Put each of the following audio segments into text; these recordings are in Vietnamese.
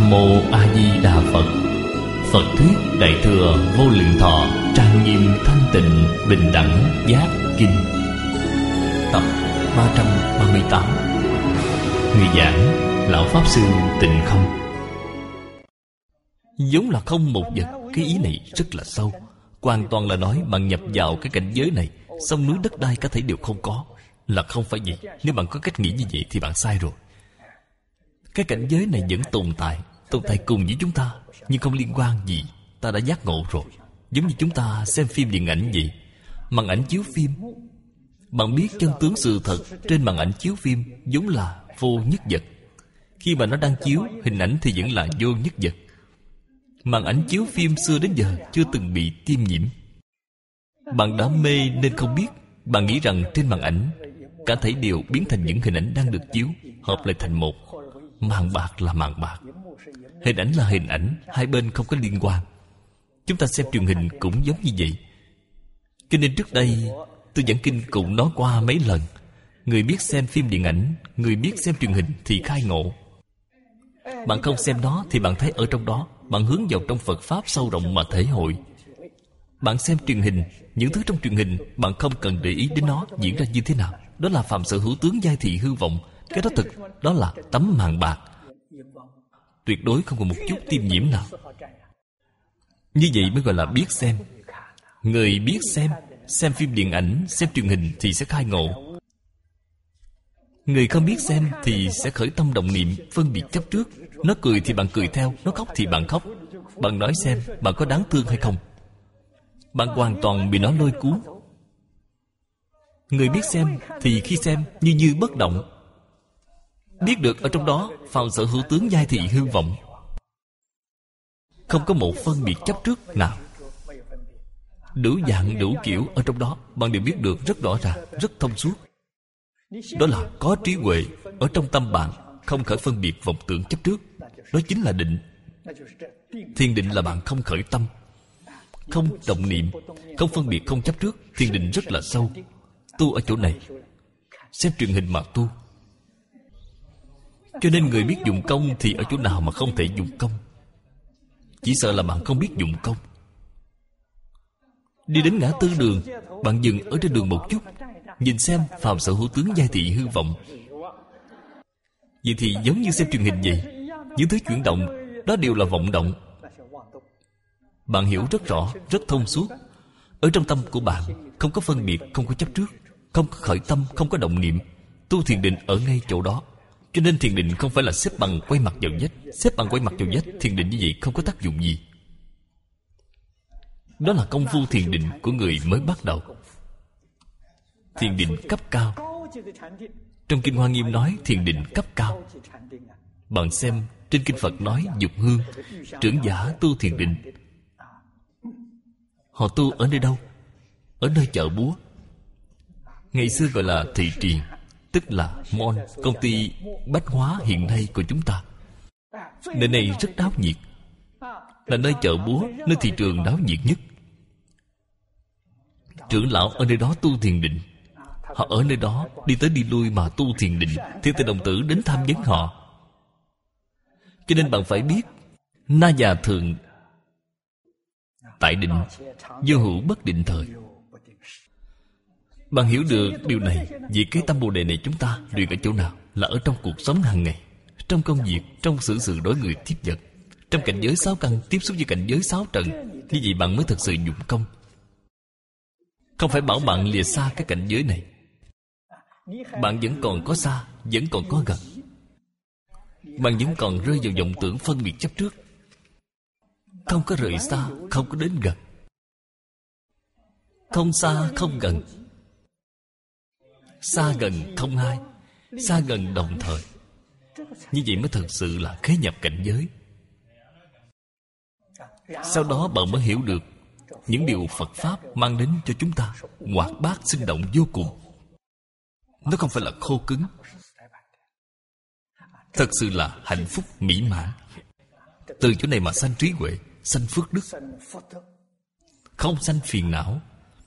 Nam Mô A Di Đà Phật. Phật thuyết Đại thừa Vô Lượng Thọ trang nghiêm thanh tịnh bình đẳng giác kinh. Tập 338. Người giảng Lão Pháp Sư Tịnh Không. Giống là không một vật. Cái ý này rất là sâu. Hoàn toàn là nói bạn nhập vào cái cảnh giới này, sông núi đất đai cả thảy đều không có. Là không phải vậy. Nếu bạn có cách nghĩ như vậy thì bạn sai rồi. Cái cảnh giới này vẫn tồn tại cùng với chúng ta, nhưng không liên quan gì. Ta đã giác ngộ rồi. Giống như chúng ta xem phim điện ảnh vậy. Màn ảnh chiếu phim, bạn biết chân tướng sự thật trên màn ảnh chiếu phim vốn là vô nhất vật. Khi mà nó đang chiếu, hình ảnh thì vẫn là vô nhất vật. Màn ảnh chiếu phim xưa đến giờ chưa từng bị tiêm nhiễm. Bạn đã mê nên không biết. Bạn nghĩ rằng trên màn ảnh cả thảy đều biến thành những hình ảnh đang được chiếu, hợp lại thành một. Màn bạc là màn bạc, hình ảnh là hình ảnh, hai bên không có liên quan. Chúng ta xem truyền hình cũng giống như vậy. Cho nên trước đây tôi giảng kinh cũng nói qua mấy lần. Người biết xem phim điện ảnh, người biết xem truyền hình thì khai ngộ. Bạn không xem nó thì bạn thấy ở trong đó. Bạn hướng vào trong Phật Pháp sâu rộng mà thể hội. Bạn xem truyền hình, những thứ trong truyền hình bạn không cần để ý đến nó diễn ra như thế nào. Đó là phàm sở hữu tướng giai thị hư vọng. Cái đó thực, đó là tấm màn bạc, tuyệt đối không có một chút tiêm nhiễm nào. Như vậy mới gọi là biết xem. Người biết xem phim điện ảnh, xem truyền hình thì sẽ khai ngộ. Người không biết xem thì sẽ khởi tâm động niệm, phân biệt chấp trước. Nó cười thì bạn cười theo, nó khóc thì bạn khóc. Bạn nói xem, bạn có đáng thương hay không? Bạn hoàn toàn bị nó lôi cuốn. Người biết xem thì khi xem như bất động, biết được ở trong đó phàm sở hữu tướng giai thị hư vọng, không có một phân biệt chấp trước nào. Đủ dạng đủ kiểu ở trong đó bạn đều biết được rất rõ ràng, rất thông suốt. Đó là có trí huệ. Ở trong tâm bạn không khởi phân biệt vọng tưởng chấp trước. Đó chính là định. Thiền định là bạn không khởi tâm, không động niệm, không phân biệt, không chấp trước. Thiền định rất là sâu. Tu ở chỗ này, xem truyền hình mà tu. Cho nên người biết dụng công thì ở chỗ nào mà không thể dụng công? Chỉ sợ là bạn không biết dụng công. Đi đến ngã tư đường, bạn dừng ở trên đường một chút, nhìn xem phàm sở hữu tướng giai thị hư vọng. Vậy thì giống như xem truyền hình vậy. Những thứ chuyển động đó đều là vọng động. Bạn hiểu rất rõ, rất thông suốt. Ở trong tâm của bạn không có phân biệt, không có chấp trước, không có khởi tâm, không có động niệm. Tu thiền định ở ngay chỗ đó. Cho nên thiền định không phải là xếp bằng quay mặt vào vách. Xếp bằng quay mặt vào vách, thiền định như vậy không có tác dụng gì. Đó là công phu thiền định của người mới bắt đầu. Thiền định cấp cao. Trong Kinh Hoa Nghiêm nói thiền định cấp cao. Bạn xem trên Kinh Phật nói Dục Hương, trưởng giả tu thiền định. Họ tu ở nơi đâu? Ở nơi chợ búa. Ngày xưa gọi là thị triền, tức là mall, công ty bách hóa hiện nay của chúng ta. Nơi này rất náo nhiệt, là nơi chợ búa, nơi thị trường náo nhiệt nhất. Trưởng lão ở nơi đó tu thiền định. Họ ở nơi đó đi tới đi lui mà tu thiền định. Thiên tài đồng tử đến tham vấn họ. Cho nên bạn phải biết, Na Già thường tại định, vô hữu bất định thời. Bạn hiểu được điều này. Vì cái tâm Bồ Đề này chúng ta luyện ở chỗ nào? Là ở trong cuộc sống hàng ngày, trong công việc, trong xử sự đối người tiếp vật, trong cảnh giới sáu căn tiếp xúc với cảnh giới sáu trần. Như vậy bạn mới thực sự dụng công. Không phải bảo bạn lìa xa cái cảnh giới này. Bạn vẫn còn có xa, vẫn còn có gần. Bạn vẫn còn rơi vào vọng tưởng phân biệt chấp trước. Không có rời xa, không có đến gần. Không xa, không gần. Xa gần không hai, xa gần đồng thời. Như vậy mới thật sự là khế nhập cảnh giới. Sau đó bạn mới hiểu được những điều Phật Pháp mang đến cho chúng ta hoạt bát sinh động vô cùng. Nó không phải là khô cứng, thật sự là hạnh phúc mỹ mãn. Từ chỗ này mà sanh trí huệ, sanh phước đức, không sanh phiền não,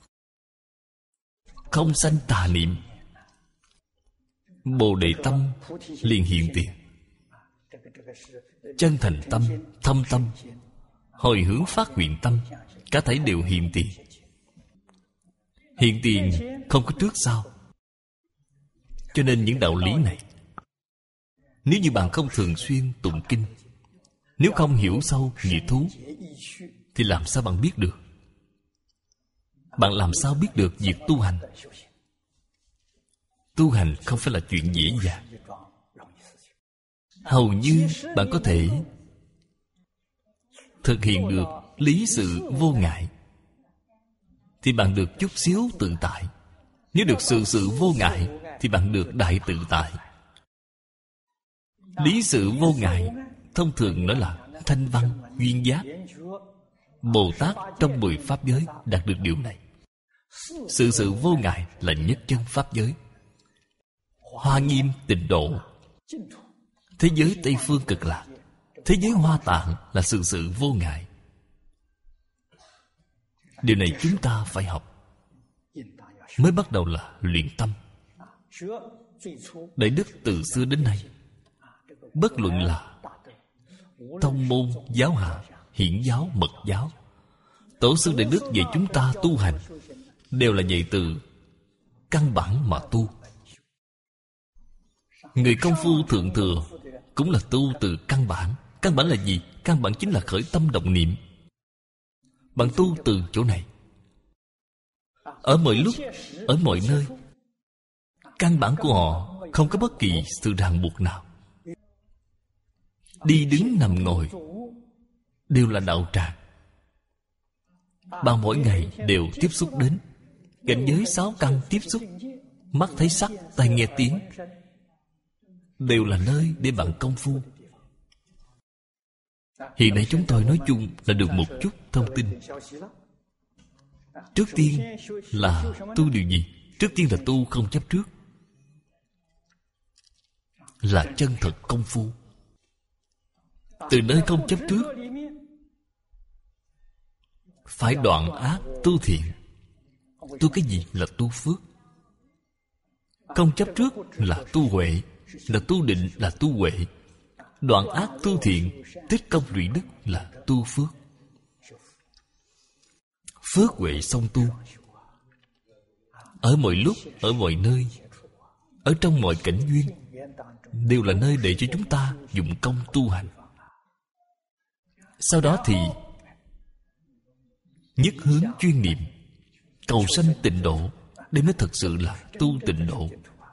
không sanh tà niệm. Bồ Đề tâm liền hiện tiền. chân thành tâm, thâm tâm, hồi hướng phát nguyện tâm, cả thảy đều hiện tiền. Hiện tiền không có trước sau. Cho nên những đạo lý này, nếu như bạn không thường xuyên tụng kinh, nếu không hiểu sâu nghĩa thú, thì làm sao bạn biết được? Bạn làm sao biết được việc tu hành? Tu hành không phải là chuyện dễ dàng. Hầu như bạn có thể thực hiện được lý sự vô ngại, thì bạn được chút xíu tự tại. Nếu được sự vô ngại, thì bạn được đại tự tại. Lý sự vô ngại thông thường nói là thanh văn, duyên giác. Bồ Tát trong 10 pháp giới đạt được điều này. Sự vô ngại là nhất chân pháp giới. Hoa Nghiêm Tịnh Độ, thế giới Tây Phương Cực Lạc, thế giới Hoa Tạng là sự vô ngại. Điều này chúng ta phải học. Mới bắt đầu là luyện tâm. Đại đức từ xưa đến nay, bất luận là tông môn, giáo hạ, hiển giáo, mật giáo, tổ sư đại đức dạy chúng ta tu hành đều là dạy từ căn bản mà tu. Người công phu thượng thừa cũng là tu từ căn bản. Căn bản là gì? Căn bản chính là khởi tâm động niệm. Bạn tu từ chỗ này, ở mọi lúc, ở mọi nơi. Căn bản của họ không có bất kỳ sự ràng buộc nào. Đi đứng nằm ngồi đều là đạo tràng. Bạn mỗi ngày đều tiếp xúc đến cảnh giới 6 căn tiếp xúc. Mắt thấy sắc, tai nghe tiếng, đều là nơi để bạn công phu. Hiện nay chúng tôi nói chung là được một chút thông tin. Trước tiên là tu điều gì? Trước tiên là tu không chấp trước, là chân thật công phu. Từ nơi không chấp trước, phải đoạn ác tu thiện. Tu cái gì? Là tu phước. Không chấp trước là tu huệ, là tu định, là tu huệ. Đoạn ác tu thiện, tích công lũy đức là tu phước. Phước huệ song tu. Ở mọi lúc, ở mọi nơi, ở trong mọi cảnh duyên, đều là nơi để cho chúng ta dụng công tu hành. Sau đó thì nhất hướng chuyên niệm, cầu sanh tịnh độ. Đây mới thật sự là tu tịnh độ.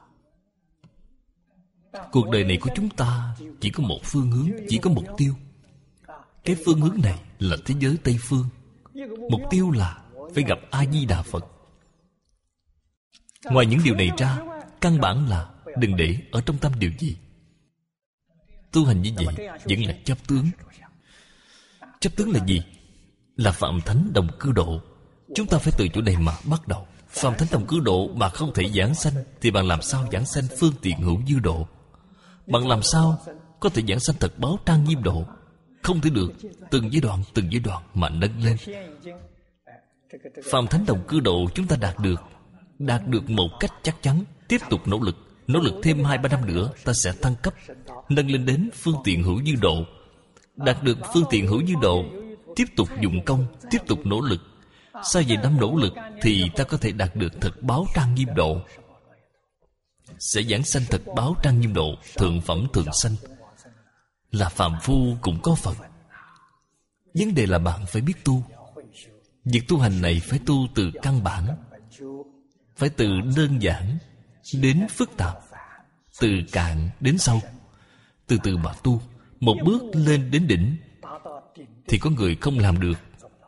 Cuộc đời này của chúng ta chỉ có một phương hướng, chỉ có mục tiêu. Cái phương hướng này là thế giới Tây Phương. Mục tiêu là phải gặp A-di-đà Phật. Ngoài những điều này ra, căn bản là đừng để ở trong tâm điều gì. Tu hành như vậy vẫn là chấp tướng. Chấp tướng là gì? Là Phạm Thánh Đồng Cư Độ. Chúng ta phải từ chỗ này mà bắt đầu. Phạm Thánh Đồng Cư Độ mà không thể giảng sanh, thì bạn làm sao giảng sanh phương tiện hữu dư độ? Bạn làm sao có thể giảng sanh thật báo trang nghiêm độ? Không thể được. Từng giai đoạn mà nâng lên. Phạm Thánh Đồng Cư Độ chúng ta đạt được một cách chắc chắn. Tiếp tục nỗ lực thêm 2-3 năm nữa, ta sẽ thăng cấp, nâng lên đến phương tiện hữu dư độ. Đạt được phương tiện hữu dư độ, tiếp tục dụng công, tiếp tục nỗ lực. Sau vài năm nỗ lực thì ta có thể đạt được thật báo trang nghiêm độ. Sẽ giảng sanh thật báo trang nghiêm độ, thượng phẩm thường sanh. Là phàm phu cũng có Phật. Vấn đề là bạn phải biết tu. Việc tu hành này phải tu từ căn bản, phải từ đơn giản đến phức tạp, từ cạn đến sâu. Từ từ mà tu. Một bước lên đến đỉnh thì có người không làm được.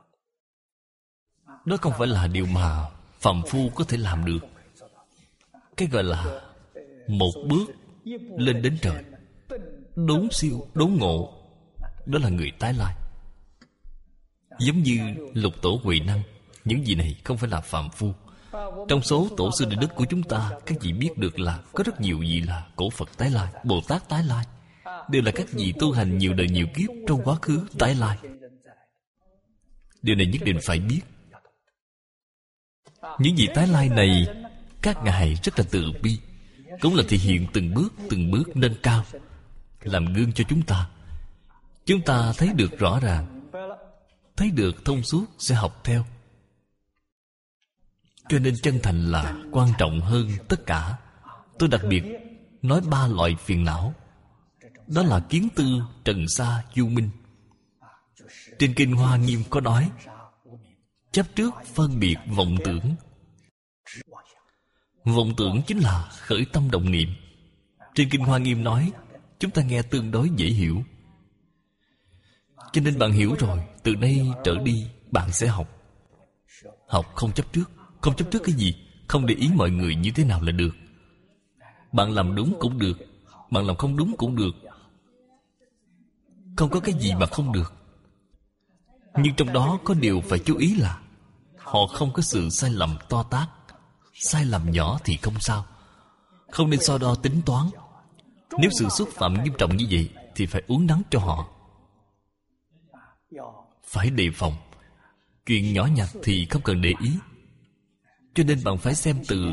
Đó không phải là điều mà phàm phu có thể làm được. Cái gọi là một bước lên đến trời, đốn siêu, đốn ngộ, đó là người tái lai. Giống như Lục Tổ Huệ Năng, những gì này không phải là phàm phu. Trong số tổ sư đại đức của chúng ta, các vị biết được là có rất nhiều vị là cổ Phật tái lai, Bồ Tát tái lai, đều là các vị tu hành nhiều đời nhiều kiếp trong quá khứ tái lai. Điều này nhất định phải biết. Những vị tái lai này, các ngài rất là từ bi, cũng là thể hiện từng bước nâng cao, làm gương cho chúng ta. Chúng ta thấy được rõ ràng, thấy được thông suốt sẽ học theo. Cho nên chân thành là quan trọng hơn tất cả. Tôi đặc biệt nói 3 loại phiền não. Đó là kiến tư, trần sa, vô minh. Trên Kinh Hoa Nghiêm có nói: chấp trước, phân biệt, vọng tưởng. Vọng tưởng chính là khởi tâm động niệm. Trên Kinh Hoa Nghiêm nói, chúng ta nghe tương đối dễ hiểu. Cho nên bạn hiểu rồi, từ nay trở đi bạn sẽ học. Học không chấp trước. Không chấp trước cái gì? Không để ý mọi người như thế nào là được. Bạn làm đúng cũng được, bạn làm không đúng cũng được. Không có cái gì mà không được. Nhưng trong đó có điều phải chú ý là họ không có sự sai lầm to tát. Sai lầm nhỏ thì không sao. Không nên so đo tính toán. Nếu sự xúc phạm nghiêm trọng như vậy thì phải uốn nắn cho họ. Phải đề phòng. Chuyện nhỏ nhặt thì không cần để ý. Cho nên bạn phải xem từ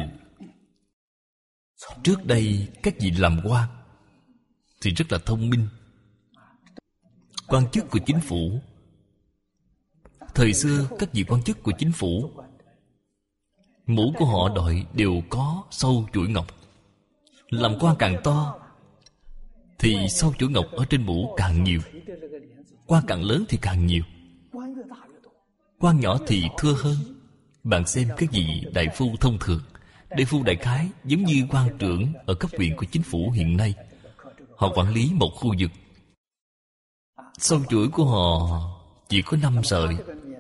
trước đây các vị làm quan thì rất là thông minh. Quan chức của chính phủ, thời xưa các vị quan chức của chính phủ, mũ của họ đội đều có sâu chuỗi ngọc. Làm quan càng to thì sâu chuỗi ngọc ở trên mũ càng nhiều. Quan càng lớn thì càng nhiều. Quan nhỏ thì thưa hơn. Bạn xem các vị đại phu thông thường, đại phu đại khái giống như quan trưởng ở cấp huyện của chính phủ hiện nay. Họ quản lý một khu vực. Sâu chuỗi của họ chỉ có 5 sợi.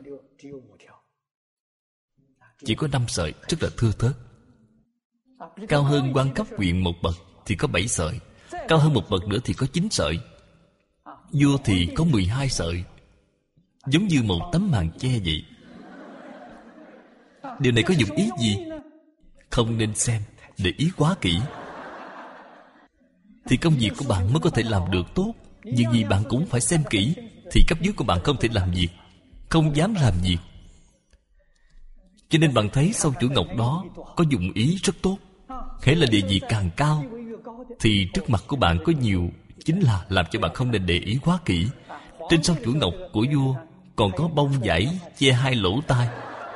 Chỉ có 5 sợi, rất là thưa thớt. Cao hơn quan cấp huyện một bậc thì có 7 sợi. Cao hơn một bậc nữa thì có 9 sợi. Vua thì có 12 sợi. Giống như một tấm màn che vậy. Điều này có dụng ý gì? Không nên xem, để ý quá kỹ, thì công việc của bạn mới có thể làm được tốt. Việc gì bạn cũng phải xem kỹ, thì cấp dưới của bạn không thể làm việc, không dám làm việc. Cho nên bạn thấy sâu chuỗi ngọc đó có dụng ý rất tốt. Hễ là địa vị càng cao thì trước mặt của bạn có nhiều, chính là làm cho bạn không nên để ý quá kỹ. Trên sâu chuỗi ngọc của vua còn có bông vải che 2 lỗ tai.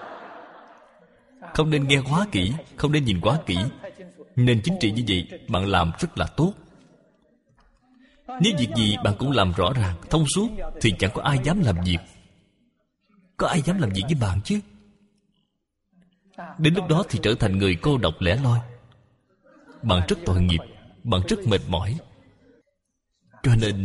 Không nên nghe quá kỹ, không nên nhìn quá kỹ. Nên chính trị như vậy bạn làm rất là tốt. Nếu việc gì bạn cũng làm rõ ràng, thông suốt, thì chẳng có ai dám làm việc. Có ai dám làm việc với bạn chứ? Đến lúc đó thì trở thành người cô độc lẻ loi. Bạn rất tội nghiệp, bạn rất mệt mỏi. Cho nên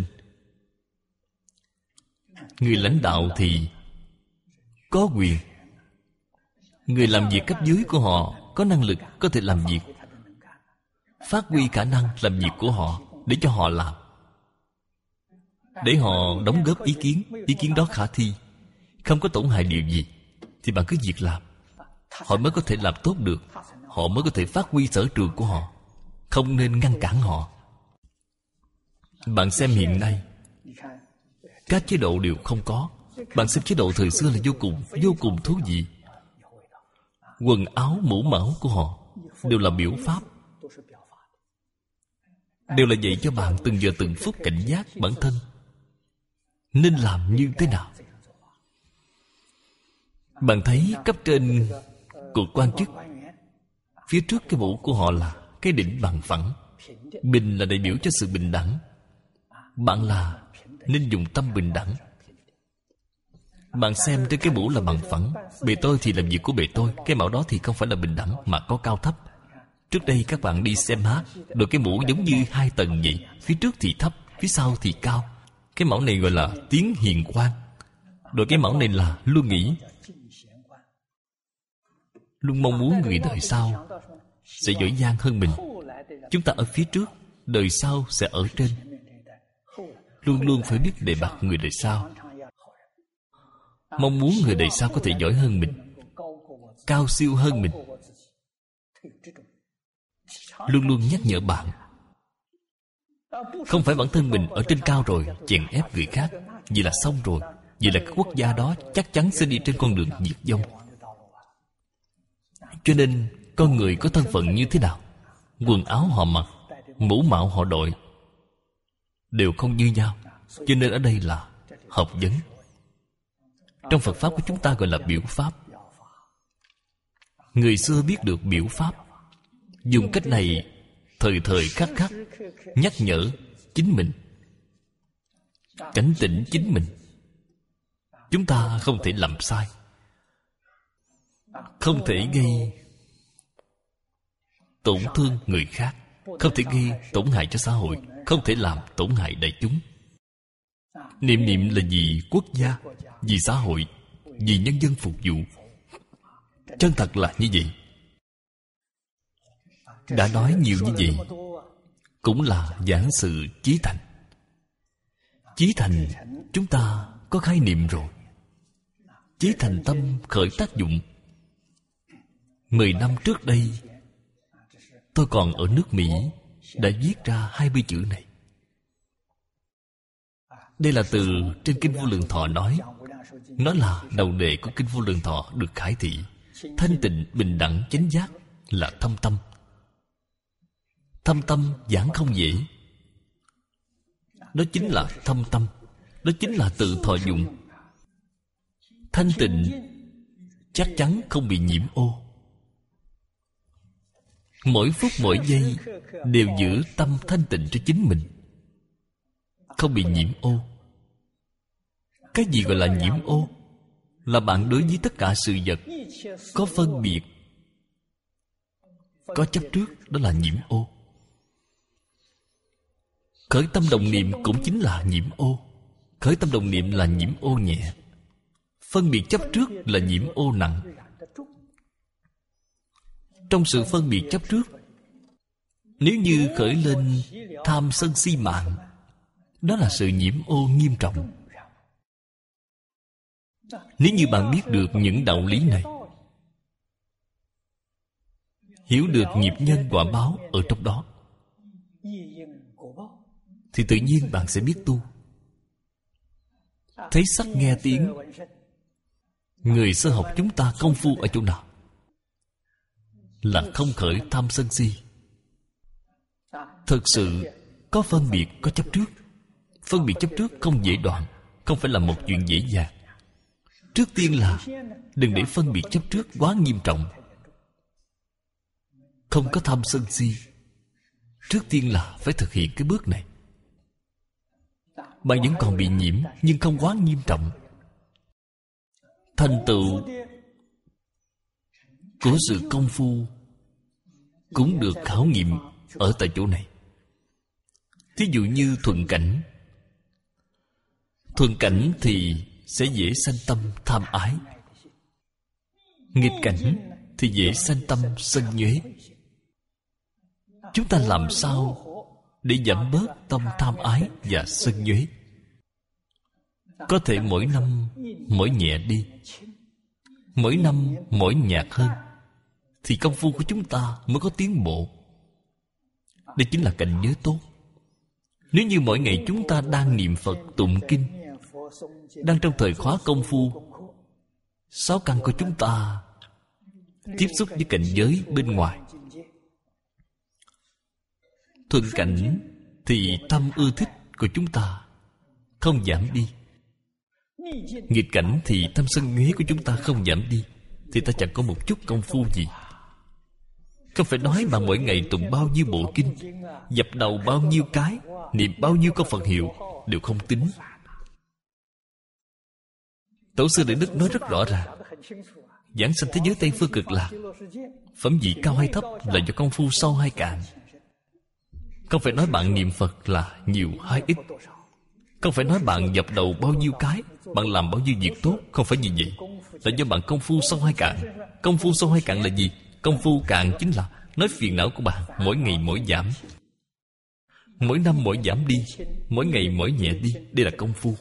người lãnh đạo thì có quyền. Người làm việc cấp dưới của họ có năng lực, có thể làm việc, phát huy khả năng làm việc của họ để cho họ làm, để họ đóng góp ý kiến. Ý kiến đó khả thi, không có tổn hại điều gì, thì bạn cứ việc làm. Họ mới có thể làm tốt được. Họ mới có thể phát huy sở trường của họ. Không nên ngăn cản họ. Bạn xem hiện nay các chế độ đều không có. Bạn xem chế độ thời xưa là vô cùng thú vị. Quần áo mũ mão của họ đều là biểu pháp, đều là dạy cho bạn từng giờ từng phút cảnh giác bản thân nên làm như thế nào. Bạn thấy cấp trên của quan chức, phía trước cái mũ của họ là cái đỉnh bằng phẳng. Bình là đại biểu cho sự bình đẳng. Bạn là nên dùng tâm bình đẳng. Bạn xem trên cái mũ là bằng phẳng. Bề tôi thì làm việc của bề tôi. Cái mẫu đó thì không phải là bình đẳng, mà có cao thấp. Trước đây các bạn đi xem hát, đội cái mũ giống như 2 tầng vậy. Phía trước thì thấp, phía sau thì cao. Cái mẫu này gọi là tiến hiền quan. Đội cái mẫu này là luôn nghĩ, luôn mong muốn người đời sau sẽ giỏi giang hơn mình. Chúng ta ở phía trước, đời sau sẽ ở trên. Luôn luôn phải biết đề bạt người đời sau. Mong muốn người đời sau có thể giỏi hơn mình, cao siêu hơn mình. Luôn luôn nhắc nhở bạn. Không phải bản thân mình ở trên cao rồi chèn ép người khác. Vậy là xong rồi. Vậy là cái quốc gia đó chắc chắn sẽ đi trên con đường diệt vong. Cho nên con người có thân phận như thế nào, quần áo họ mặc, mũ mạo họ đội đều không như nhau. Cho nên ở đây là học vấn. Trong Phật Pháp của chúng ta gọi là biểu Pháp. Người xưa biết được biểu Pháp, dùng cách này thời thời khắc khắc nhắc nhở chính mình, cảnh tỉnh chính mình. Chúng ta không thể làm sai, không thể gây tổn thương người khác, không thể gây tổn hại cho xã hội, không thể làm tổn hại đại chúng. Niệm là vì quốc gia, vì xã hội, vì nhân dân phục vụ. Chân thật là như vậy. Đã nói nhiều như vậy cũng là giảng sự chí thành. Chí thành chúng ta có khái niệm rồi. Chí thành tâm khởi tác dụng. 10 năm trước đây, tôi còn ở nước Mỹ đã viết ra 20 chữ này. Đây là từ trên Kinh Vô Lượng Thọ nói. Nó là đầu đề của Kinh Vô Lượng Thọ được khải thị. Thanh tịnh bình đẳng chánh giác là thâm tâm. Thâm tâm giảng không dễ. Đó chính là thâm tâm. Đó chính là tự thọ dụng. Thanh tịnh chắc chắn không bị nhiễm ô. Mỗi phút mỗi giây đều giữ tâm thanh tịnh cho chính mình, không bị nhiễm ô. Cái gì gọi là nhiễm ô? Là bạn đối với tất cả sự vật có phân biệt, có chấp trước, đó là nhiễm ô. Khởi tâm đồng niệm cũng chính là nhiễm ô. Khởi tâm đồng niệm là nhiễm ô nhẹ. Phân biệt chấp trước là nhiễm ô nặng. Trong sự phân biệt chấp trước, nếu như khởi lên tham sân si mạng, đó là sự nhiễm ô nghiêm trọng. Nếu như bạn biết được những đạo lý này, hiểu được nghiệp nhân quả báo ở trong đó, thì tự nhiên bạn sẽ biết tu. Thấy sắc nghe tiếng. Người sơ học chúng ta công phu ở chỗ nào? Là không khởi tham sân si. Thực sự có phân biệt, có chấp trước. Phân biệt chấp trước không dễ đoạn, không phải là một chuyện dễ dàng. Trước tiên là đừng để phân biệt chấp trước quá nghiêm trọng. Không có tham sân si. Trước tiên là phải thực hiện cái bước này. Bạn vẫn còn bị nhiễm, nhưng không quá nghiêm trọng. Thành tựu của sự công phu cũng được khảo nghiệm ở tại chỗ này. Thí dụ như thuận cảnh. Thuận cảnh thì sẽ dễ sanh tâm tham ái. Nghịch cảnh thì dễ sanh tâm sân nhuế. Chúng ta làm sao để giảm bớt tâm tham ái và sân nhuế? Có thể mỗi năm mỗi nhẹ đi, mỗi năm mỗi nhạt hơn, thì công phu của chúng ta mới có tiến bộ. Đây chính là cảnh giới tốt. Nếu như mỗi ngày chúng ta đang niệm Phật tụng kinh, đang trong thời khóa công phu, 6 căn của chúng ta tiếp xúc với cảnh giới bên ngoài. Thuận cảnh thì tâm ưa thích của chúng ta không giảm đi. Nghịch cảnh thì tâm sân nhuế của chúng ta không giảm đi, thì ta chẳng có một chút công phu gì. Không phải nói bạn mỗi ngày tụng bao nhiêu bộ kinh, dập đầu bao nhiêu cái, niệm bao nhiêu câu Phật hiệu đều không tính. Tổ sư Đại Đức nói rất rõ ràng. Giảng sanh thế giới Tây Phương Cực Lạc, phẩm vị cao hay thấp là do công phu sâu hay cạn. Không phải nói bạn niệm Phật là nhiều hay ít. Không phải nói bạn dập đầu bao nhiêu cái, bạn làm bao nhiêu việc tốt. Không phải như vậy. Là do bạn công phu sâu hay cạn. Công phu sâu hay cạn là gì? Công phu cạn chính là nói phiền não của bạn mỗi ngày mỗi giảm, mỗi năm mỗi giảm đi, mỗi ngày mỗi nhẹ đi. Đây là công phu.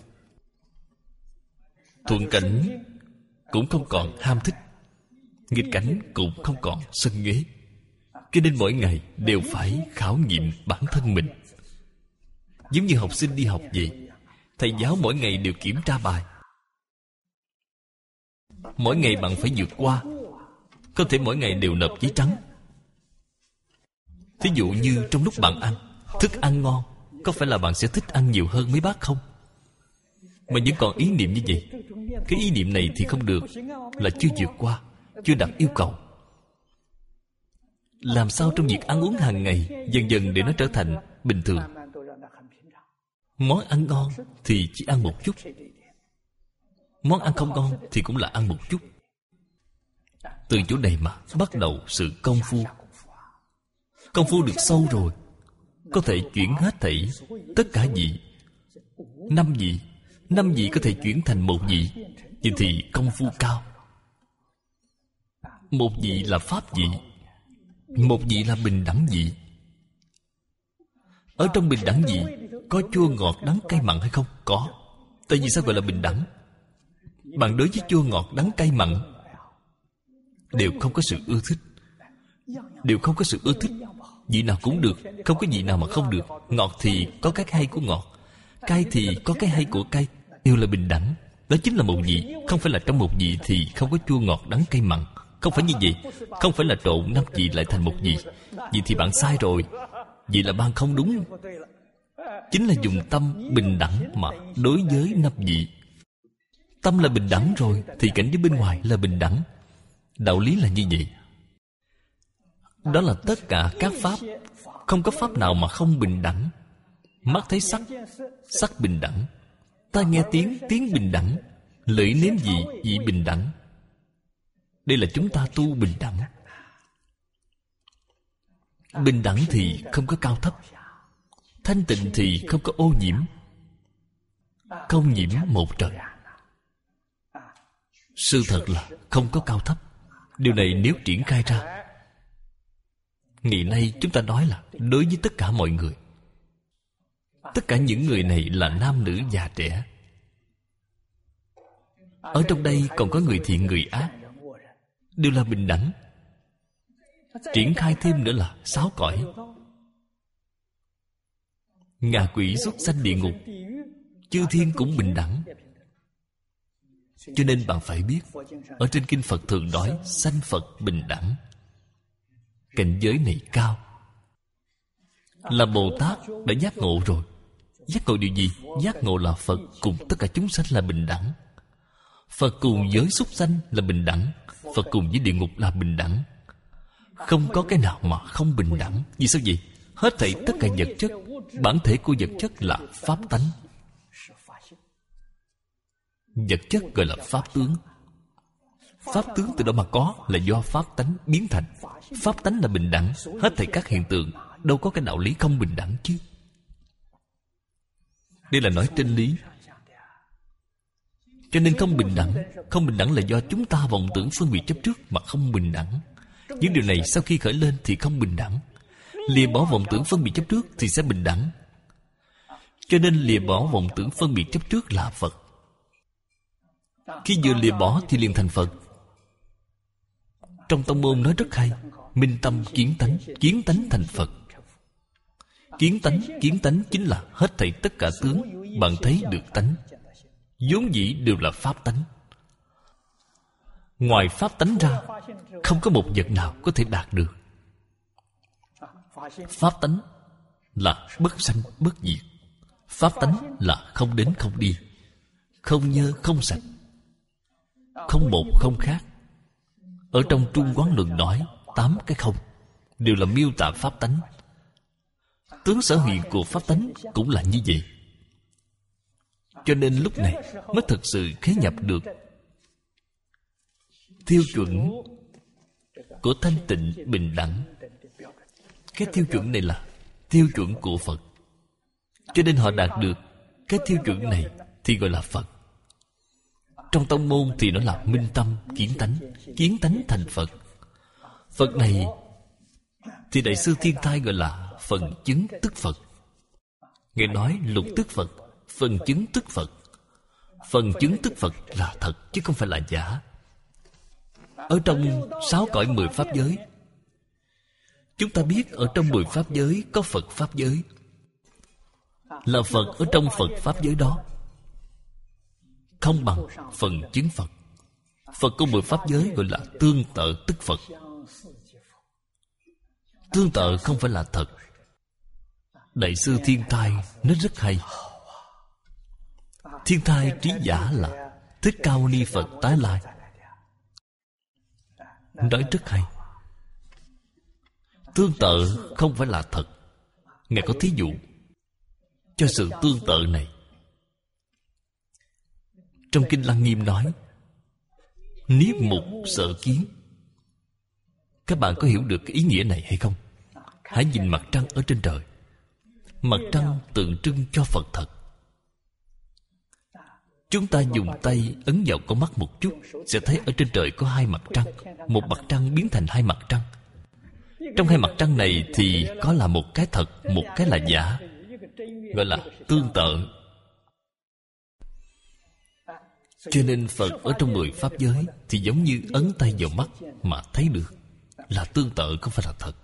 Thuận cảnh cũng không còn ham thích, nghịch cảnh cũng không còn sân nhuế. Cho nên mỗi ngày đều phải khảo nghiệm bản thân mình. Giống như học sinh đi học vậy, thầy giáo mỗi ngày đều kiểm tra bài. Mỗi ngày bạn phải vượt qua. Có thể mỗi ngày đều nộp giấy trắng. Thí dụ như trong lúc bạn ăn, thức ăn ngon, có phải là bạn sẽ thích ăn nhiều hơn mấy bát không? mà vẫn còn ý niệm như vậy. Cái ý niệm này thì không được, là chưa vượt qua, chưa đặt yêu cầu. Làm sao trong việc ăn uống hàng ngày dần dần để nó trở thành bình thường. Món ăn ngon thì chỉ ăn một chút, món ăn không ngon thì cũng là ăn một chút. Từ chỗ này mà bắt đầu sự công phu. Công phu được sâu rồi, có thể chuyển hết thảy tất cả vị. 5 vị, 5 vị có thể chuyển thành một vị. Vậy thì công phu cao. Một vị là pháp vị, một vị là bình đẳng vị. Ở trong bình đẳng vị có chua ngọt đắng cay mặn hay không? Có. Tại vì sao gọi là bình đẳng? Bạn đối với chua ngọt đắng cay mặn đều không có sự ưa thích, đều không có sự ưa thích. Vị nào cũng được, không có vị nào mà không được. Ngọt thì có cái hay của ngọt, cay thì có cái hay của cay, đều là bình đẳng. Đó chính là một vị. Không phải là trong một vị thì không có chua ngọt đắng cay mặn. Không phải như vậy. Không phải là trộn 5 vị lại thành một vị. Vậy thì bạn sai rồi. Vậy là bạn không đúng. Chính là dùng tâm bình đẳng mà đối với 5 vị. Tâm là bình đẳng rồi thì cảnh giới bên ngoài là bình đẳng. Đạo lý là như vậy. Đó là tất cả các pháp. Không có pháp nào mà không bình đẳng. Mắt thấy sắc, sắc bình đẳng. Ta nghe tiếng, tiếng bình đẳng. Lưỡi nếm vị, vị bình đẳng. Đây là chúng ta tu bình đẳng. Bình đẳng thì không có cao thấp. Thanh tịnh thì không có ô nhiễm. Không nhiễm một trời. Sự thật là không có cao thấp. Điều này nếu triển khai ra, ngày nay chúng ta nói là đối với tất cả mọi người. Tất cả những người này là nam nữ già trẻ. Ở trong đây còn có người thiện người ác, đều là bình đẳng. Triển khai thêm nữa là 6 cõi. Ngạ quỷ xuất sanh địa ngục, chư thiên cũng bình đẳng. Cho nên bạn phải biết, ở trên kinh Phật thường nói sanh Phật bình đẳng. Cảnh giới này cao. Là Bồ Tát đã giác ngộ rồi. Giác ngộ điều gì? Giác ngộ là Phật cùng tất cả chúng sanh là bình đẳng. Phật cùng với súc sanh là bình đẳng. Phật cùng với địa ngục là bình đẳng. Không có cái nào mà không bình đẳng. Vì sao vậy? Hết thảy tất cả vật chất, bản thể của vật chất là pháp tánh. Vật chất gọi là pháp tướng. Pháp tướng từ đó mà có, là do pháp tánh biến thành. Pháp tánh là bình đẳng. Hết thảy các hiện tượng đâu có cái đạo lý không bình đẳng chứ. Đây là nói trên lý. Cho nên không bình đẳng. Không bình đẳng là do chúng ta vọng tưởng phân biệt chấp trước mà không bình đẳng. Những điều này sau khi khởi lên thì không bình đẳng. Lìa bỏ vọng tưởng phân biệt chấp trước thì sẽ bình đẳng. Cho nên lìa bỏ vọng tưởng phân biệt chấp trước là Phật. Khi vừa lìa bỏ thì liền thành Phật. Trong tông môn nói rất hay, minh tâm kiến tánh, kiến tánh thành Phật. Kiến tánh chính là hết thảy tất cả tướng bạn thấy được tánh, vốn dĩ đều là pháp tánh. Ngoài pháp tánh ra, không có một vật nào có thể đạt được. Pháp tánh là bất sanh bất diệt. Pháp tánh là không đến không đi, không nhơ không sạch, không một không khác. Ở trong Trung Quán Luận nói 8 cái không đều là miêu tả pháp tánh. Tướng sở hiện của pháp tánh cũng là như vậy. Cho nên lúc này mới thực sự khế nhập được tiêu chuẩn của thanh tịnh bình đẳng. Cái tiêu chuẩn này là tiêu chuẩn của Phật. Cho nên họ đạt được cái tiêu chuẩn này thì gọi là Phật. Trong tông môn thì nó là minh tâm kiến tánh. Kiến tánh thành Phật. Phật này thì Đại sư Thiên Thai gọi là phần chứng tức Phật. Ngài nói lục tức Phật, phần chứng tức Phật. Phần chứng tức Phật là thật chứ không phải là giả. Ở trong 6 cõi 10 pháp giới, chúng ta biết ở trong 10 pháp giới có Phật pháp giới. Là Phật ở trong Phật pháp giới đó không bằng phần chứng Phật. Phật của 10 pháp giới gọi là tương tự tức Phật. Tương tự không phải là thật. Đại sư Thiên Thai nói rất hay. Thiên thai trí giả là Thích Ca Mâu Ni Phật tái lai. Nói rất hay. Tương tự không phải là thật. Ngài có thí dụ cho sự tương tự này. Trong Kinh Lăng Nghiêm nói: Niết mục sở kiến. Các bạn có hiểu được cái ý nghĩa này hay không? Hãy nhìn mặt trăng ở trên trời. Mặt trăng tượng trưng cho Phật thật. Chúng ta dùng tay ấn vào con mắt một chút, sẽ thấy ở trên trời có hai mặt trăng. Một mặt trăng biến thành hai mặt trăng. Trong hai mặt trăng này thì có là một cái thật, một cái là giả, gọi là tương tự. Cho nên Phật ở trong 10 pháp giới thì giống như ấn tay vào mắt mà thấy được, là tương tự, không phải là thật.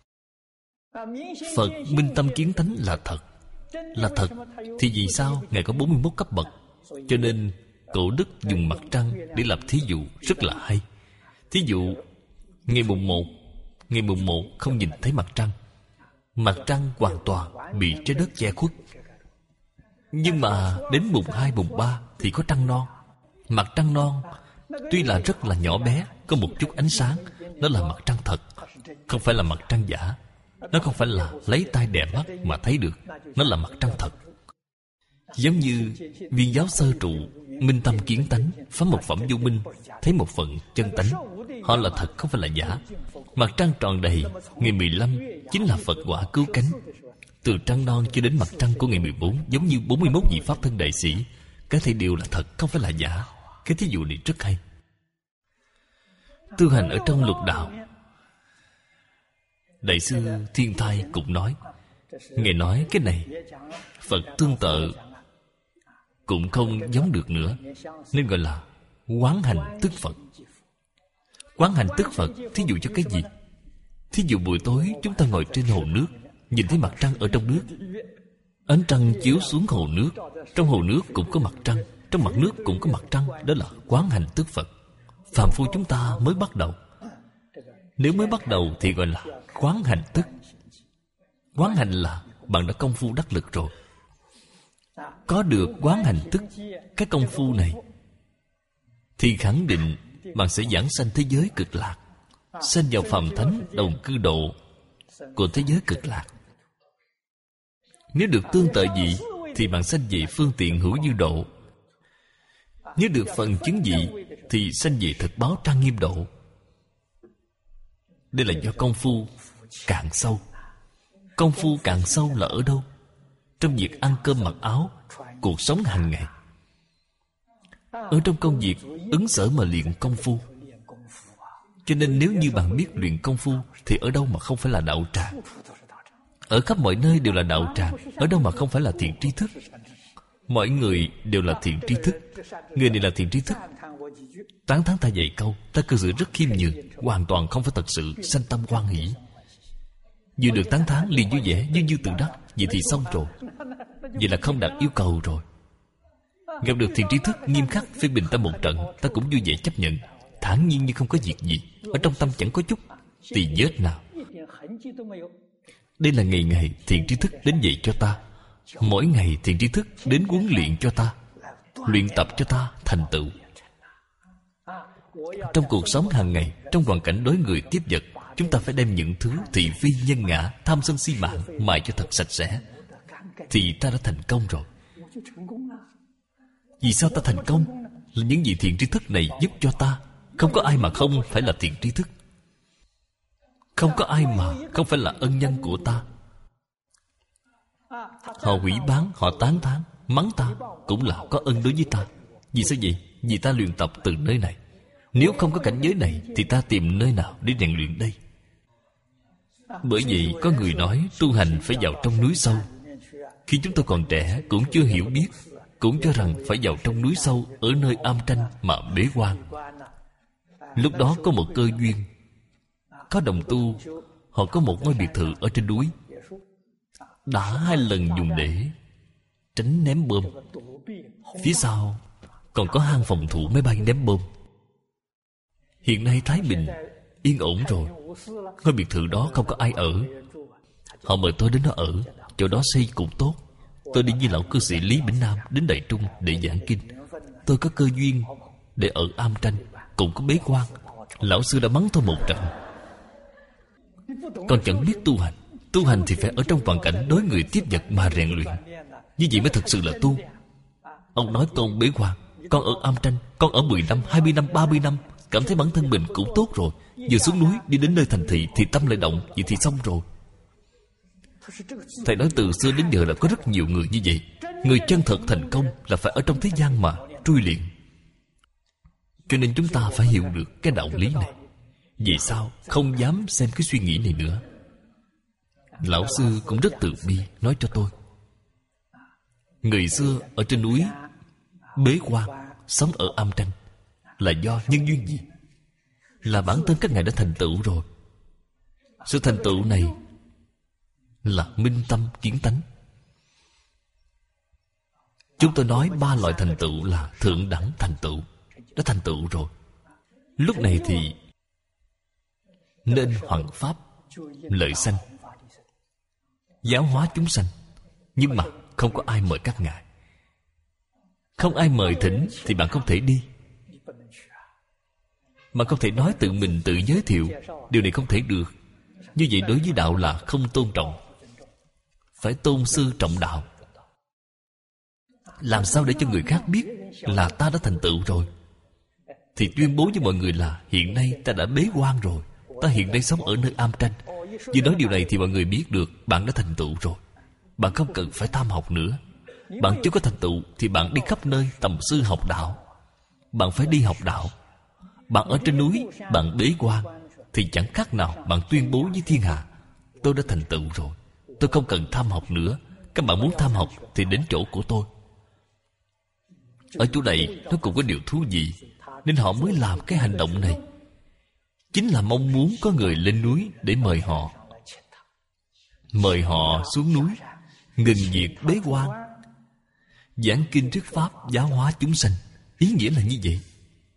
Phật minh tâm kiến tánh là thật. Là thật thì vì sao Ngài có 41 cấp bậc? Cho nên Cổ Đức dùng mặt trăng để làm thí dụ rất là hay. Thí dụ ngày mùng 1 không nhìn thấy mặt trăng. Mặt trăng hoàn toàn bị trái đất che khuất. Nhưng mà đến mùng 2, mùng 3 thì có trăng non. Mặt trăng non tuy là rất là nhỏ bé, có một chút ánh sáng, đó là mặt trăng thật, không phải là mặt trăng giả. Nó không phải là lấy tay đè mắt mà thấy được, nó là mặt trăng thật. Giống như Viên Giáo Sơ Trụ minh tâm kiến tánh, phá một phẩm vô minh, thấy một phần chân tánh. Họ là thật, không phải là giả. Mặt trăng tròn đầy ngày 15 chính là Phật quả cứu cánh. Từ trăng non cho đến mặt trăng của ngày 14, giống như 41 vị Pháp Thân Đại Sĩ. Cái thì đều là thật, không phải là giả. Cái thí dụ này rất hay. Tu hành ở trong lục đạo, Đại sư Thiên Thai cũng nói. Ngài nói cái này Phật tương tự cũng không giống được nữa, nên gọi là quán hành tức Phật. Quán hành tức Phật, thí dụ cho cái gì? Thí dụ buổi tối chúng ta ngồi trên hồ nước, nhìn thấy mặt trăng ở trong nước. Ánh trăng chiếu xuống hồ nước, trong hồ nước cũng có mặt trăng, trong mặt nước cũng có mặt trăng. Đó là quán hành tức Phật. Phàm phu chúng ta mới bắt đầu. Nếu mới bắt đầu thì gọi là quán hành tức. Quán hành là bạn đã công phu đắc lực rồi. Có được quán hành tức, cái công phu này, thì khẳng định bạn sẽ giảng sanh thế giới cực lạc, sanh vào phàm thánh đồng cư độ của thế giới cực lạc. Nếu được tương tự vị thì bạn sanh về phương tiện hữu dư độ. Nếu được phần chứng vị thì sanh về thực báo trang nghiêm độ. Đây là do công phu càng sâu. Công phu càng sâu là ở đâu? Trong việc ăn cơm mặc áo, cuộc sống hàng ngày. Ở trong công việc ứng xử mà luyện công phu. Cho nên nếu như bạn biết luyện công phu thì ở đâu mà không phải là đạo tràng? Ở khắp mọi nơi đều là đạo tràng. Ở đâu mà không phải là thiện tri thức? Mọi người đều là thiện tri thức. Người này là thiện tri thức, tán thán ta vài câu, ta cư xử rất khiêm nhường, hoàn toàn không phải thật sự sanh tâm hoan hỷ. Vừa được tán thán liền vui vẻ, như tự đắc. Vậy thì xong rồi. Vậy là không đạt yêu cầu rồi. Gặp được thiện tri thức nghiêm khắc phê bình ta một trận, ta cũng vui vẻ chấp nhận, thản nhiên như không có việc gì. Ở trong tâm chẳng có chút tỳ vết nào. Đây là ngày ngày thiện tri thức đến dạy cho ta. Mỗi ngày thiện tri thức đến huấn luyện cho ta, luyện tập cho ta thành tựu. Trong cuộc sống hàng ngày, trong hoàn cảnh đối người tiếp vật, chúng ta phải đem những thứ thị phi nhân ngã, tham sân si mạng mài cho thật sạch sẽ, thì ta đã thành công rồi. Vì sao ta thành công? Là những gì thiện tri thức này giúp cho ta. Không có ai mà không phải là thiện tri thức. Không có ai mà không phải là ân nhân của ta. Họ hủy bán, họ tán thán, mắng ta cũng là có ân đối với ta. Vì sao vậy? Vì ta luyện tập từ nơi này. Nếu không có cảnh giới này thì ta tìm nơi nào để rèn luyện đây? Bởi vậy có người nói tu hành phải vào trong núi sâu. Khi chúng tôi còn trẻ cũng chưa hiểu biết, cũng cho rằng phải vào trong núi sâu, ở nơi am tranh mà bế quan. Lúc đó có một cơ duyên, có đồng tu, họ có một ngôi biệt thự ở trên núi, đã 2 lần dùng để tránh ném bom. Phía sau còn có hang phòng thủ máy bay ném bom. Hiện nay Thái Bình yên ổn rồi, ngôi biệt thự đó không có ai ở. Họ mời tôi đến đó ở. Chỗ đó xây cũng tốt, Tôi đi với lão cư sĩ Lý Bỉnh Nam đến Đại Trung để giảng kinh. Tôi có cơ duyên để ở Am Tranh, cũng có bế quan. Lão sư đã mắng tôi một trận. Con chẳng biết tu hành. Tu hành thì phải ở trong hoàn cảnh đối người tiếp vật mà rèn luyện. Như vậy mới thực sự là tu. Ông nói con bế quan, con ở Am Tranh, con ở 10 năm, 20 năm, 30 năm, cảm thấy bản thân mình cũng tốt rồi. Vừa xuống núi đi đến nơi thành thị thì tâm lại động, vậy thì xong rồi. Thầy nói từ xưa đến giờ là có rất nhiều người như vậy. Người chân thật thành công là phải ở trong thế gian mà trui luyện. Cho nên chúng ta phải hiểu được cái đạo lý này. Vì sao không dám xem cái suy nghĩ này nữa? Lão sư cũng rất từ bi nói cho tôi. Người xưa ở trên núi bế quan, sống ở Am Tranh là do nhân duyên gì? Là bản thân các ngài đã thành tựu rồi. Sự thành tựu này là minh tâm kiến tánh. Chúng tôi nói 3 loại thành tựu là thượng đẳng thành tựu. Đã thành tựu rồi. Lúc này thì nên hoằng pháp lợi sanh, giáo hóa chúng sanh. Nhưng mà không có ai mời các ngài. Không ai mời thỉnh thì bạn không thể đi. Bạn không thể nói tự mình tự giới thiệu. Điều này không thể được. Như vậy đối với đạo là không tôn trọng. Phải tôn sư trọng đạo. Làm sao để cho người khác biết là ta đã thành tựu rồi? Thì tuyên bố với mọi người là hiện nay ta đã bế quan rồi. Ta hiện nay sống ở nơi Am Tranh. Vì nói điều này thì mọi người biết được bạn đã thành tựu rồi. Bạn không cần phải tham học nữa. Bạn chưa có thành tựu thì bạn đi khắp nơi tầm sư học đạo. Bạn phải đi học đạo. Bạn ở trên núi, bạn bế quan thì chẳng khác nào bạn tuyên bố với thiên hạ: tôi đã thành tựu rồi. Tôi không cần tham học nữa. Các bạn muốn tham học thì đến chỗ của tôi. Ở chỗ này nó cũng có điều thú vị, nên họ mới làm cái hành động này. Chính là mong muốn có người lên núi để mời họ. Mời họ xuống núi, ngừng việc bế quan, giảng kinh thuyết pháp, giáo hóa chúng sanh. Ý nghĩa là như vậy.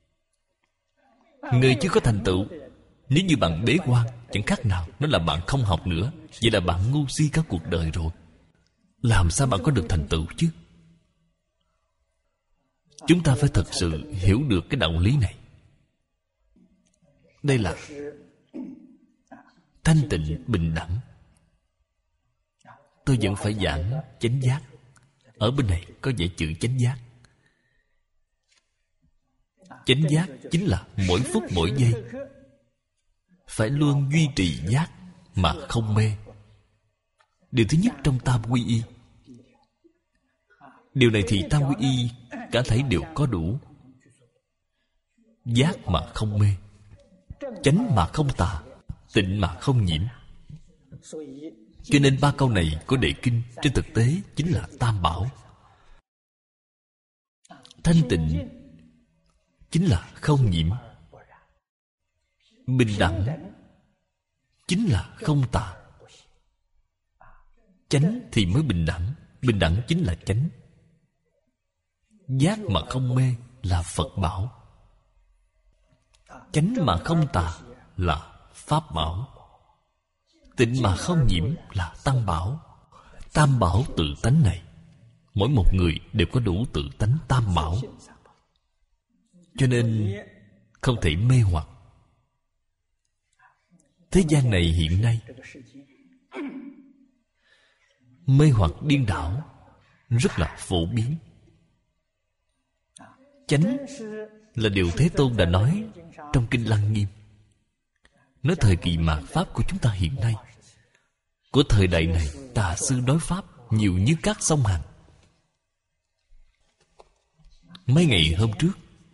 Người chưa có thành tựu, nếu như bạn bế quan, chẳng khác nào nó là bạn không học nữa. Vậy là bạn ngu si cả cuộc đời rồi. Làm sao bạn có được thành tựu chứ? Chúng ta phải thật sự hiểu được cái đạo lý này. Đây là thanh tịnh bình đẳng. Tôi vẫn phải giảng chánh giác. Ở bên này có dạy chữ chánh giác. Chánh giác chính là mỗi phút mỗi giây phải luôn duy trì giác mà không mê. Điều thứ nhất trong tam quy y. Điều này thì tam quy y cả thảy đều có đủ. Giác mà không mê, chánh mà không tà, tịnh mà không nhiễm. Cho nên 3 câu này của Đệ Kinh trên thực tế chính là tam bảo. Thanh tịnh chính là không nhiễm. Bình đẳng chính là không tà. Chánh thì mới bình đẳng. Bình đẳng chính là chánh. Giác mà không mê là Phật bảo. Chánh mà không tà là Pháp bảo. Tịnh mà không nhiễm là Tăng bảo. Tam bảo tự tánh này, mỗi một người đều có đủ tự tánh tam bảo. Cho nên không thể mê hoặc. Thế gian này hiện nay mê hoặc điên đảo rất là phổ biến. Chánh là điều Thế Tôn đã nói trong Kinh Lăng Nghiêm. Nói thời kỳ mạt Pháp của chúng ta hiện nay, của thời đại này, tà sư đối Pháp nhiều như các sông Hằng. Mấy ngày hôm trước,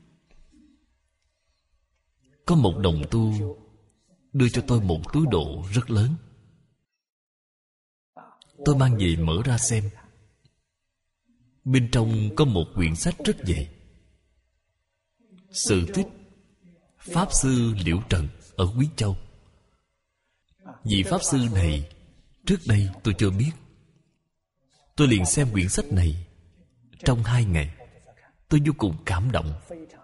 có một đồng tu đưa cho tôi một túi đồ rất lớn. Tôi mang về mở ra xem. Bên trong có một quyển sách rất dày. Sự tích Pháp Sư Liễu Trần ở Quý Châu. Vị Pháp Sư này trước đây tôi chưa biết. Tôi liền xem quyển sách này. Trong 2 ngày tôi vô cùng cảm động.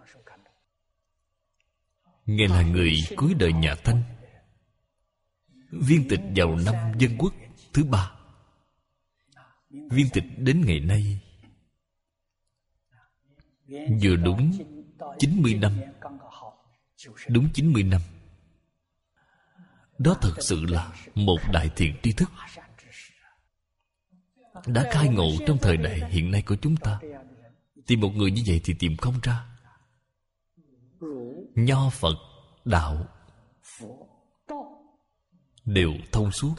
Ngài là người cuối đời nhà Thanh, viên tịch vào năm Dân Quốc thứ 3. viên tịch đến ngày nay vừa đúng 90 năm. Đúng 90 năm. Đó thật sự là một đại thiện tri thức đã khai ngộ trong thời đại hiện nay của chúng ta. Tìm một người như vậy thì tìm không ra. Nho, Phật, Đạo đều thông suốt.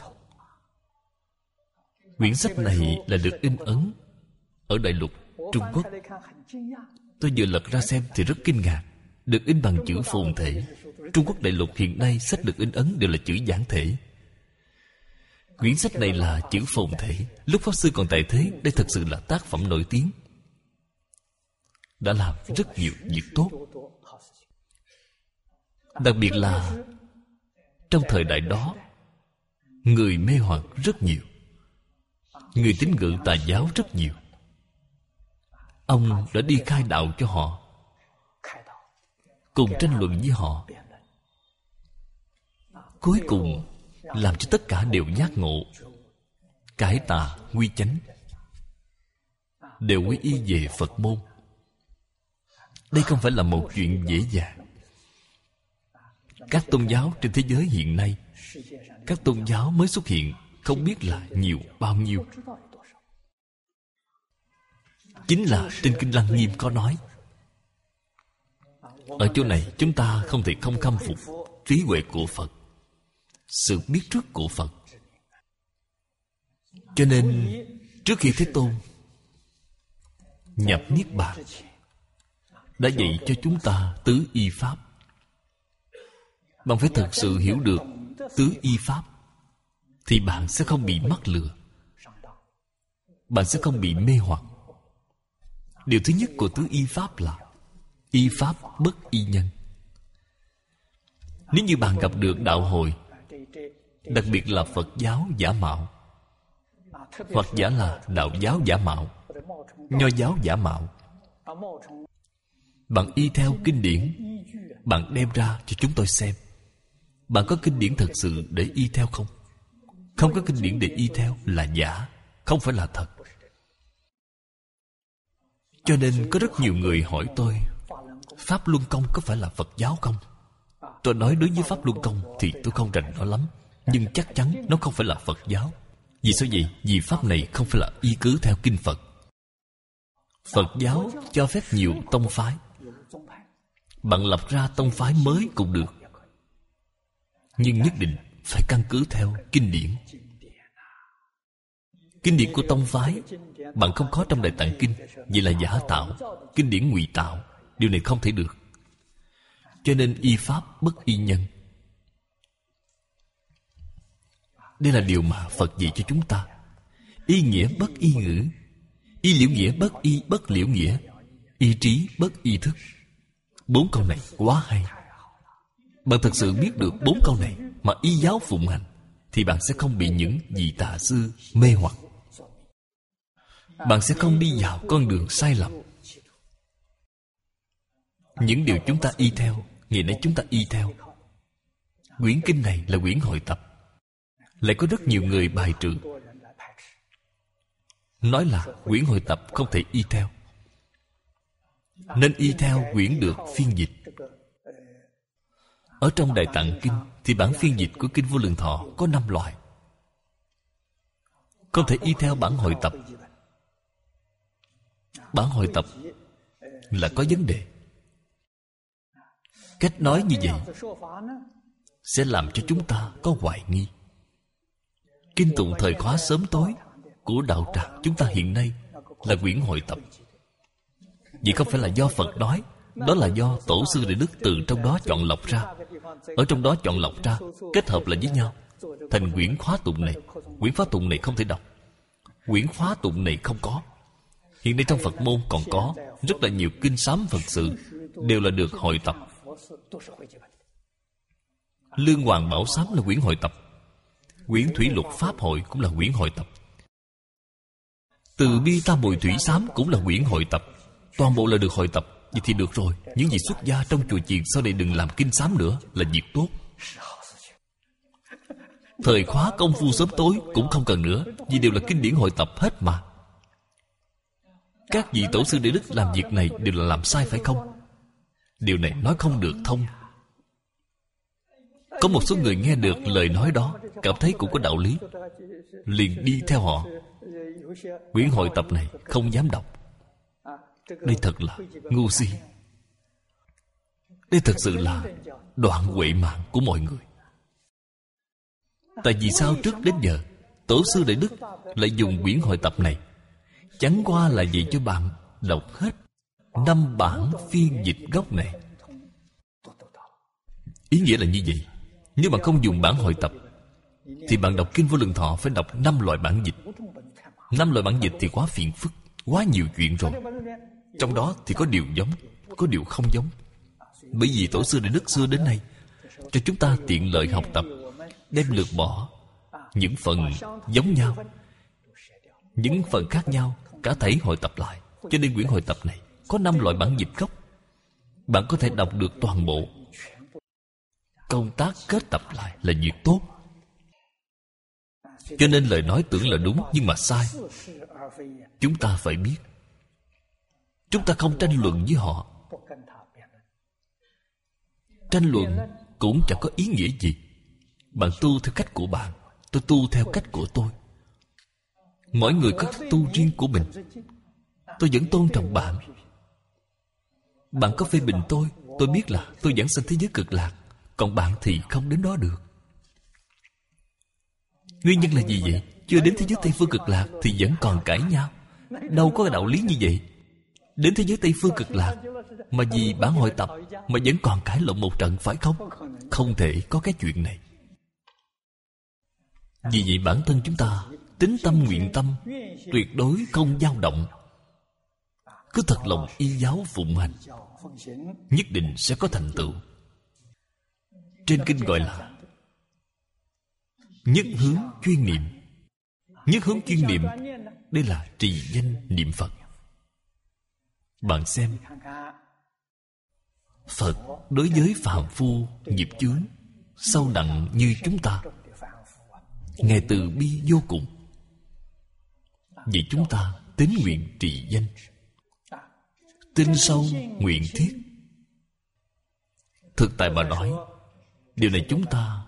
Quyển sách này là được in ấn ở Đại lục Trung Quốc. Tôi vừa lật ra xem thì rất kinh ngạc. Được in bằng chữ phồn thể. Trung Quốc đại lục hiện nay sách được in ấn đều là chữ giản thể. Quyển sách này là chữ phồn thể. Lúc Pháp Sư còn tại thế, đây thật sự là tác phẩm nổi tiếng, đã làm rất nhiều việc tốt. Đặc biệt là trong thời đại đó, người mê hoặc rất nhiều, người tín ngưỡng tà giáo rất nhiều. Ông đã đi khai đạo cho họ, cùng tranh luận với họ, cuối cùng làm cho tất cả đều giác ngộ, cải tà quy chánh, đều quy y về Phật môn. Đây không phải là một chuyện dễ dàng. Các tôn giáo trên thế giới hiện nay, các tôn giáo mới xuất hiện không biết là nhiều bao nhiêu. Chính là trên Kinh Lăng Nghiêm có nói. Ở chỗ này chúng ta không thể không khâm phục trí huệ của Phật, sự biết trước của Phật. Cho nên trước khi Thế Tôn nhập Niết Bàn, đã dạy cho chúng ta tứ y pháp. Bạn phải thật sự hiểu được tứ y pháp, thì bạn sẽ không bị mắc lừa, bạn sẽ không bị mê hoặc. Điều thứ nhất của tứ y pháp là y pháp bất y nhân. Nếu như bạn gặp được đạo hội, đặc biệt là Phật giáo giả mạo, hoặc giả là đạo giáo giả mạo, nho giáo giả mạo, bạn y theo kinh điển, bạn đem ra cho chúng tôi xem. Bạn có kinh điển thật sự để y theo không? Không có kinh điển để y theo là giả, không phải là thật. Cho nên có rất nhiều người hỏi tôi, Pháp Luân Công có phải là Phật giáo không? Tôi nói đối với Pháp Luân Công thì tôi không rành nó lắm, nhưng chắc chắn nó không phải là Phật giáo. Vì sao vậy? Vì Pháp này không phải là y cứ theo kinh Phật. Phật giáo cho phép nhiều tông phái, bạn lập ra tông phái mới cũng được, nhưng nhất định phải căn cứ theo kinh điển. Kinh điển của tông phái bạn không có trong Đại Tạng Kinh, vậy là giả tạo, kinh điển ngụy tạo. Điều này không thể được. Cho nên y pháp bất y nhân. Đây là điều mà Phật dạy cho chúng ta. Y nghĩa bất y ngữ, y liễu nghĩa bất y bất liễu nghĩa, y trí bất y thức. 4 câu này quá hay. Bạn thật sự biết được 4 câu này mà y giáo phụng hành, thì bạn sẽ không bị những vị tà sư mê hoặc. Bạn sẽ không đi vào con đường sai lầm. Những điều chúng ta y theo, ngày nay chúng ta y theo. Quyển kinh này là quyển hội tập, lại có rất nhiều người bài trừ, nói là quyển hội tập không thể y theo, nên y theo quyển được phiên dịch. Ở trong Đại Tạng Kinh thì bản phiên dịch của Kinh Vô Lượng Thọ có 5 loại, không thể y theo bản hội tập. Bản hội tập là có vấn đề. Cách nói như vậy sẽ làm cho chúng ta có hoài nghi. Kinh tụng thời khóa sớm tối của đạo tràng chúng ta hiện nay là quyển hội tập. Vì không phải là do Phật nói, đó là do tổ sư đại đức từ trong đó chọn lọc ra. Ở trong đó chọn lọc ra, kết hợp lại với nhau thành quyển khóa tụng này. Quyển khóa tụng này không thể đọc. Quyển khóa tụng này không có. Hiện nay trong Phật môn còn có rất là nhiều kinh sám Phật sự, đều là được hội tập. Lương Hoàng Bảo Sám là quyển hội tập, quyển Thủy Lục Pháp Hội cũng là quyển hội tập, Từ Bi Tam Bội Thủy Sám cũng là quyển hội tập. Toàn bộ là được hội tập. Vậy thì được rồi. Những gì xuất gia trong chùa chiền sau này đừng làm kinh sám nữa, là việc tốt. Thời khóa công phu sớm tối cũng không cần nữa, vì đều là kinh điển hội tập hết mà. Các vị tổ sư đại đức làm việc này đều là làm sai phải không? Điều này nói không được thông. Có một số người nghe được lời nói đó, cảm thấy cũng có đạo lý, liền đi theo họ. Quyển hội tập này không dám đọc. Đây thật là ngu si. Đây thật sự là đoạn huệ mạng của mọi người. Tại vì sao trước đến giờ tổ sư đại đức lại dùng quyển hội tập này? Chẳng qua là vì cho bạn đọc hết 5 bản phiên dịch gốc này. Ý nghĩa là như vậy. Nếu bạn không dùng bản hội tập thì bạn đọc Kinh Vô Lượng Thọ phải đọc 5 loại bản dịch. 5 loại bản dịch thì quá phiền phức, quá nhiều chuyện rồi. Trong đó thì có điều giống, có điều không giống. Bởi vì tổ sư đại đức xưa đến nay cho chúng ta tiện lợi học tập, đem lược bỏ những phần giống nhau, những phần khác nhau, cả thảy hội tập lại. Cho nên quyển hội tập này có 5 loại bản dịch gốc. Bạn có thể đọc được toàn bộ. Công tác kết tập lại là việc tốt. Cho nên lời nói tưởng là đúng nhưng mà sai. Chúng ta phải biết. Chúng ta không tranh luận với họ. Tranh luận cũng chẳng có ý nghĩa gì. Bạn tu theo cách của bạn, tôi tu theo cách của tôi. Mỗi người có cách tu riêng của mình. Tôi vẫn tôn trọng bạn. Bạn có phê bình tôi biết là tôi giảng sanh thế giới cực lạc, còn bạn thì không đến đó được. Nguyên nhân là gì vậy? Chưa đến thế giới Tây Phương cực lạc thì vẫn còn cãi nhau. Đâu có đạo lý như vậy. Đến thế giới Tây Phương cực lạc mà vì bản hội tập mà vẫn còn cãi lộn một trận, phải không? Không thể có cái chuyện này. Vì vậy bản thân chúng ta tín tâm nguyện tâm tuyệt đối không dao động, cứ thật lòng y giáo phụng hành, nhất định sẽ có thành tựu. Trên kinh gọi là nhất hướng chuyên niệm. Nhất hướng chuyên niệm, đây là trì danh niệm Phật. Bạn xem, Phật đối với phàm phu nghiệp chướng sâu nặng như chúng ta, Ngài từ bi vô cùng. Vậy chúng ta tín nguyện trì danh, tin sâu nguyện thiết. Thực tại mà nói, điều này chúng ta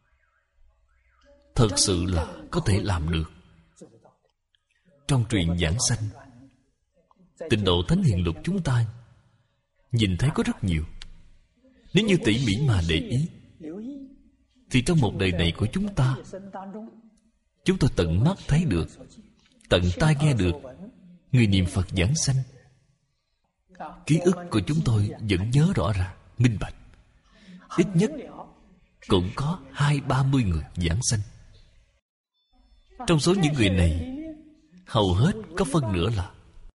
thật sự là có thể làm được. Trong truyện giảng sanh, Tịnh Độ Thánh Hiền Lục chúng ta nhìn thấy có rất nhiều. Nếu như tỉ mỉ mà để ý, thì trong một đời này của chúng tôi tận mắt thấy được, tận tai nghe được người niệm Phật giảng sanh. Ký ức của chúng tôi vẫn nhớ rõ ràng, minh bạch. Ít nhất cũng có 20-30 người giảng sanh. Trong số những người này, hầu hết có phân nửa là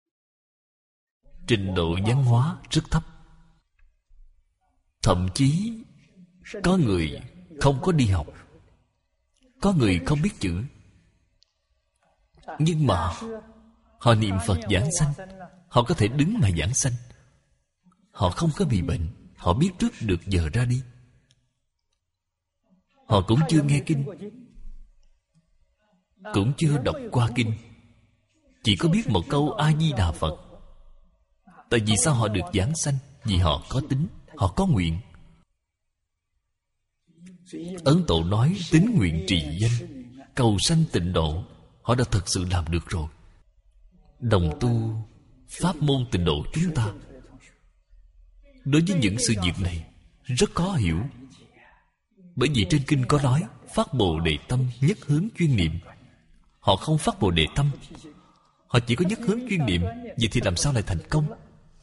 trình độ văn hóa rất thấp. Thậm chí có người không có đi học, có người không biết chữ, nhưng mà họ niệm Phật giảng sanh. Họ có thể đứng mà giảng sanh. Họ không có bị bệnh. Họ biết trước được giờ ra đi. Họ cũng chưa nghe kinh, cũng chưa đọc qua kinh, chỉ có biết một câu A-di-đà Phật. Tại vì sao họ được giảng sanh? Vì họ có tính, họ có nguyện. Ấn Tổ nói tín nguyện trì danh, cầu sanh tịnh độ, họ đã thật sự làm được rồi. Đồng tu pháp môn tịnh độ chúng ta, đối với những sự việc này rất khó hiểu. Bởi vì trên kinh có nói phát Bồ Đề tâm, nhất hướng chuyên niệm. Họ không phát Bồ Đề tâm, họ chỉ có nhất hướng chuyên niệm. Vậy thì làm sao lại thành công?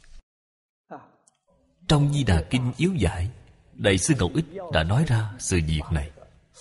Trong Di Đà Kinh yếu giải, Đại sư Ngẫu Ích đã nói ra sự việc này.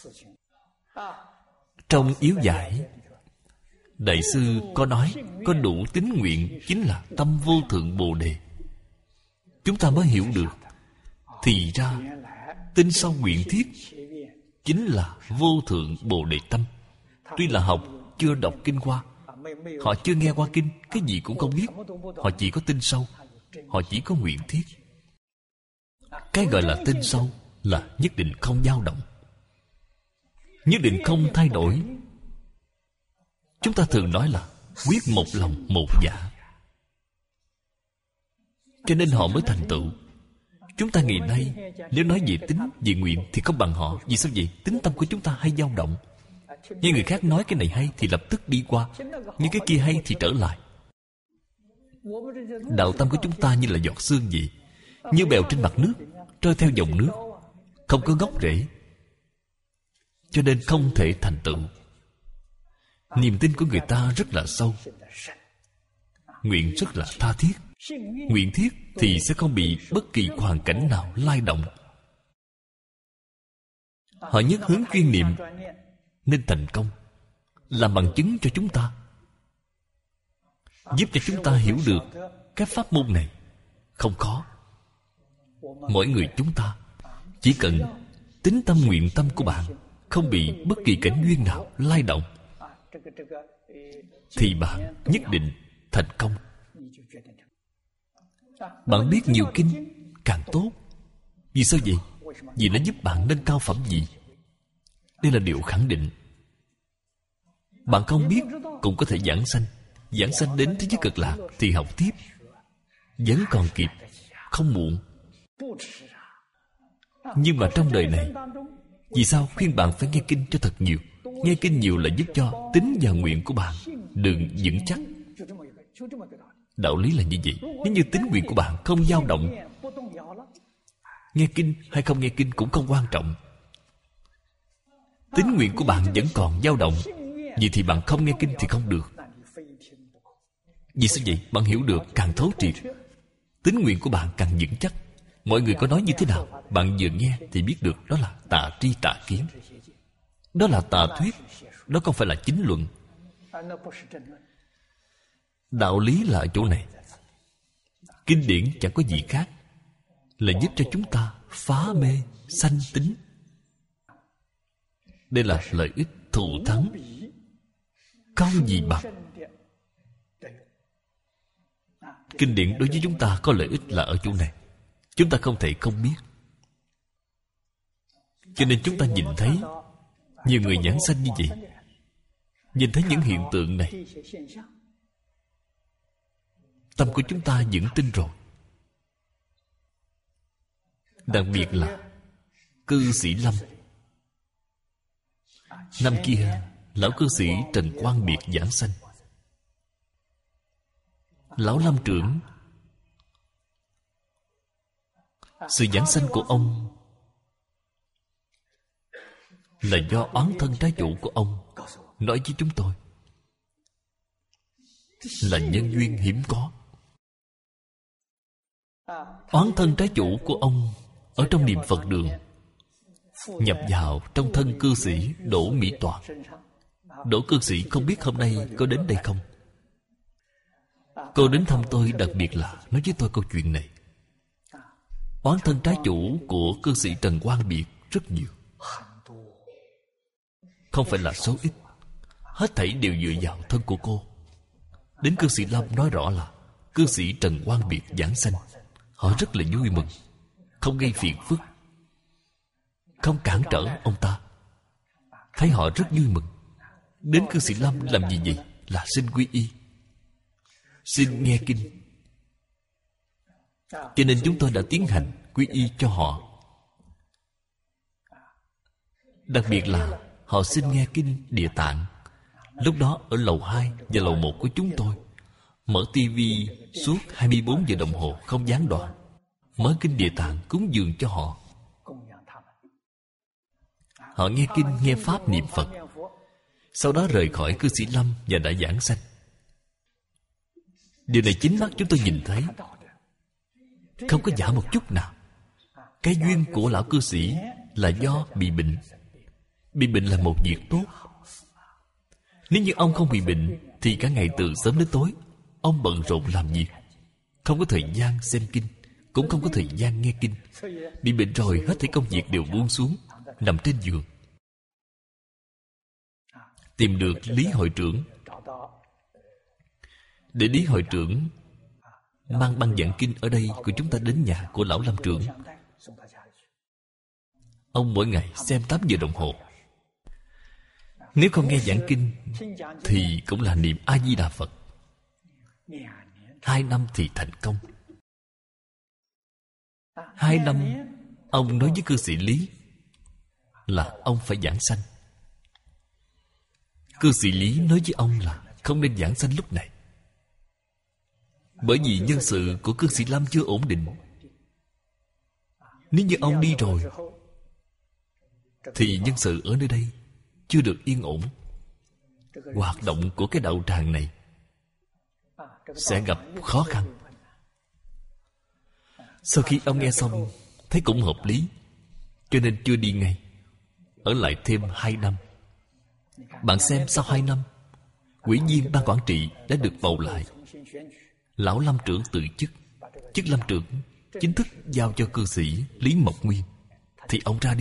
Trong yếu giải, Đại sư có nói có đủ tín nguyện chính là tâm vô thượng Bồ Đề. Chúng ta mới hiểu được, thì ra tin sâu nguyện thiết chính là vô thượng Bồ Đề tâm. Tuy là học chưa đọc kinh qua, họ chưa nghe qua kinh, cái gì cũng không biết, họ chỉ có tin sâu, họ chỉ có nguyện thiết. Cái gọi là tin sâu là nhất định không dao động. nhất định không thay đổi. Chúng ta thường nói là quyết một lòng một dạ, cho nên họ mới thành tựu. Chúng ta ngày nay nếu nói về tính, về nguyện thì không bằng họ. Vì sao vậy? Tính tâm của chúng ta hay dao động. Nghe người khác nói cái này hay thì lập tức đi qua, nhưng cái kia hay thì trở lại. Đạo tâm của chúng ta như là giọt sương vậy, như bèo trên mặt nước, trôi theo dòng nước, không có gốc rễ, cho nên không thể thành tựu. Niềm tin của người ta rất là sâu, nguyện rất là tha thiết. Nguyện thiết thì sẽ không bị bất kỳ hoàn cảnh nào lay động. Họ nhất hướng chuyên niệm nên thành công, làm bằng chứng cho chúng ta, giúp cho chúng ta hiểu được các pháp môn này không khó. Mỗi người chúng ta chỉ cần tín tâm nguyện tâm của bạn không bị bất kỳ cảnh duyên nào lay động, thì bạn nhất định thành công. Bạn biết nhiều kinh càng tốt. Vì sao vậy? Vì nó giúp bạn nâng cao phẩm vị. Đây là điều khẳng định. Bạn không biết cũng có thể giảng sanh. Giảng sanh đến thế giới cực lạc thì học tiếp, vẫn còn kịp, không muộn. Nhưng mà trong đời này, vì sao khuyên bạn phải nghe kinh cho thật nhiều? Nghe kinh nhiều là giúp cho tính và nguyện của bạn đừng vững chắc. Đạo lý là như vậy. Nếu như tính nguyện của bạn không dao động, nghe kinh hay không nghe kinh cũng không quan trọng. Tính nguyện của bạn vẫn còn dao động, vậy thì bạn không nghe kinh thì không được. Vì sao vậy? Bạn hiểu được càng thấu triệt, tính nguyện của bạn càng vững chắc. Mọi người có nói như thế nào, bạn vừa nghe thì biết được đó là tà tri tà kiến, đó là tà thuyết, đó không phải là chính luận. Đạo lý là ở chỗ này. Kinh điển chẳng có gì khác, là giúp cho chúng ta phá mê sanh tính. Đây là lợi ích thù thắng, không gì bằng. Kinh điển đối với chúng ta có lợi ích là ở chỗ này. Chúng ta không thể không biết. Cho nên chúng ta nhìn thấy nhiều người giảng sanh như vậy, nhìn thấy những hiện tượng này, tâm của chúng ta vững tin rồi. Đặc biệt là cư sĩ Lâm. Năm kia lão cư sĩ Trần Quang Biệt giảng sanh. Lão Lâm trưởng, sự giảng sanh của ông là do oán thân trái chủ của ông nói với chúng tôi, là nhân duyên hiếm có. Oán thân trái chủ của ông ở trong niệm Phật đường nhập vào trong thân cư sĩ Đỗ Mỹ Toàn. Đỗ cư sĩ không biết hôm nay có đến đây không? Cô đến thăm tôi đặc biệt là nói với tôi câu chuyện này. Oán thân trái chủ của cư sĩ Trần Quang Biệt rất nhiều, không phải là số ít. Hết thảy đều dựa vào thân của cô. Đến cư sĩ Lâm nói rõ là cư sĩ Trần Quang Biệt giảng sanh, họ rất là vui mừng, không gây phiền phức, không cản trở ông ta. Thấy họ rất vui mừng. Đến cư sĩ Lâm làm gì vậy? Là xin quy y, xin nghe kinh. Cho nên chúng tôi đã tiến hành quy y cho họ. Đặc biệt là họ xin nghe kinh Địa Tạng. Lúc đó ở lầu 2 và lầu 1 của chúng tôi mở tivi suốt 24 giờ đồng hồ không gián đoạn, mở kinh Địa Tạng cúng dường cho họ. Họ nghe kinh, nghe pháp niệm Phật, sau đó rời khỏi cư sĩ Lâm và đã giảng sanh. Điều này chính mắt chúng tôi nhìn thấy, không có giả một chút nào. Cái duyên của lão cư sĩ là do bị bệnh. Bị bệnh là một việc tốt. Nếu như ông không bị bệnh thì cả ngày từ sớm đến tối ông bận rộn làm việc, không có thời gian xem kinh, cũng không có thời gian nghe kinh. Bị bệnh rồi hết thảy công việc đều buông xuống, nằm trên giường. Tìm được Lý hội trưởng, để Lý hội trưởng mang băng giảng kinh ở đây của chúng ta đến nhà của lão Lâm trưởng. Ông mỗi ngày xem 8 giờ đồng hồ. Nếu không nghe giảng kinh thì cũng là niệm A-di-đà Phật. 2 năm thì thành công. 2 năm ông nói với cư sĩ Lý là ông phải giảng sanh. Cư sĩ Lý nói với ông là không nên giảng sanh lúc này, bởi vì nhân sự của cư sĩ Lâm chưa ổn định. Nếu như ông đi rồi thì nhân sự ở nơi đây chưa được yên ổn. Hoạt động của cái đạo tràng này sẽ gặp khó khăn. Sau khi ông nghe xong thấy cũng hợp lý, cho nên chưa đi ngay, ở lại thêm 2 năm. Bạn xem, sau 2 năm ủy viên ban quản trị đã được bầu lại. Lão Lâm trưởng từ chức. Chức Lâm trưởng chính thức giao cho cư sĩ Lý Mộc Nguyên, thì ông ra đi.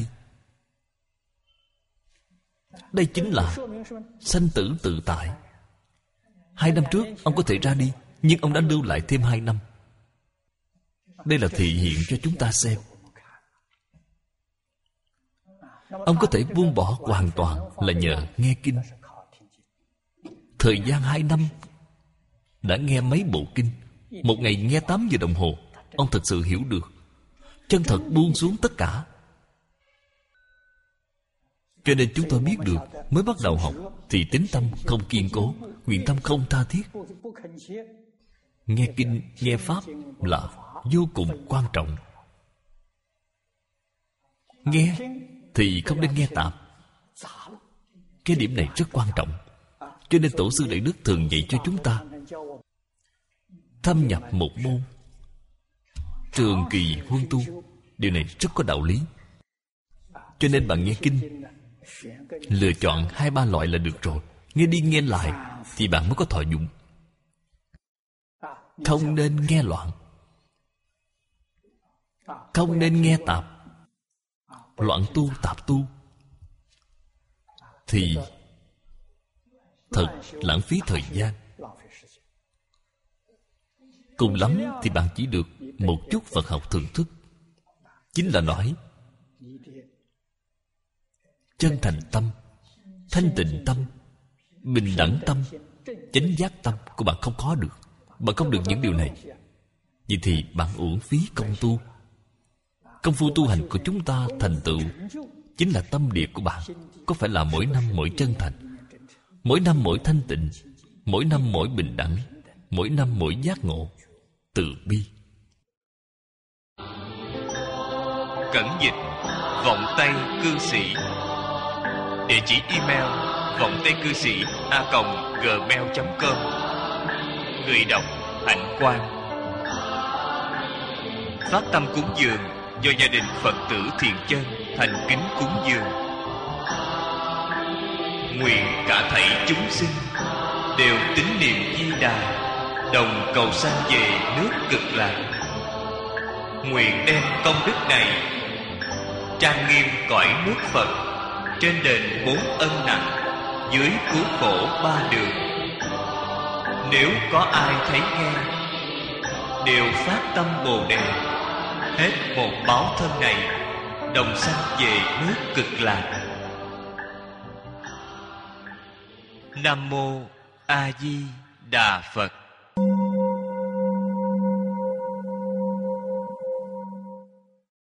Đây chính là sanh tử tự tại. 2 năm trước ông có thể ra đi, nhưng ông đã lưu lại thêm 2 năm. Đây là thị hiện cho chúng ta xem. Ông có thể buông bỏ hoàn toàn là nhờ nghe kinh. Thời gian 2 năm đã nghe mấy bộ kinh. Một ngày nghe 8 giờ đồng hồ. Ông thật sự hiểu được, chân thật buông xuống tất cả. Cho nên chúng tôi biết được, mới bắt đầu học thì tín tâm không kiên cố, nguyện tâm không tha thiết. Nghe kinh, nghe pháp là vô cùng quan trọng. Nghe thì không nên nghe tạp. Cái điểm này rất quan trọng. Cho nên Tổ sư Đại Đức thường dạy cho chúng ta thâm nhập một môn, trường kỳ huân tu. Điều này rất có đạo lý. Cho nên bạn nghe kinh, lựa chọn 2-3 loại là được rồi. Nghe đi nghe lại thì bạn mới có thọ dụng. Không nên nghe loạn, không nên nghe tạp. Loạn tu, tạp tu thì thật lãng phí thời gian. Cùng lắm thì bạn chỉ được một chút Phật học thưởng thức. Chính là nói chân thành tâm, thanh tịnh tâm, bình đẳng tâm, chánh giác tâm của bạn không có được. Bạn không được những điều này, vậy thì bạn uổng phí công tu. Công phu tu hành của chúng ta thành tựu chính là tâm địa của bạn. Có phải là mỗi năm mỗi chân thành, mỗi năm mỗi thanh tịnh, mỗi năm mỗi bình đẳng, mỗi năm mỗi giác ngộ, từ bi. Cẩn dịch Vọng Tây Cư Sĩ. Địa chỉ email vongtaicư sĩ@gmail.com. Người đọc Hạnh Quang. Phát tâm cúng dường do gia đình Phật tử Thiện Chân thành kính cúng dường. Nguyện cả thảy chúng sinh đều tín niệm Di Đà, đồng cầu sanh về nước Cực Lạc. Nguyện đem công đức này trang nghiêm cõi nước Phật, trên đền 4 ân nặng, dưới cứu khổ 3 đường. Nếu có ai thấy nghe, đều phát tâm Bồ Đề, hết một báo thân này, đồng sanh về nước Cực Lạc. Nam mô A Di Đà Phật.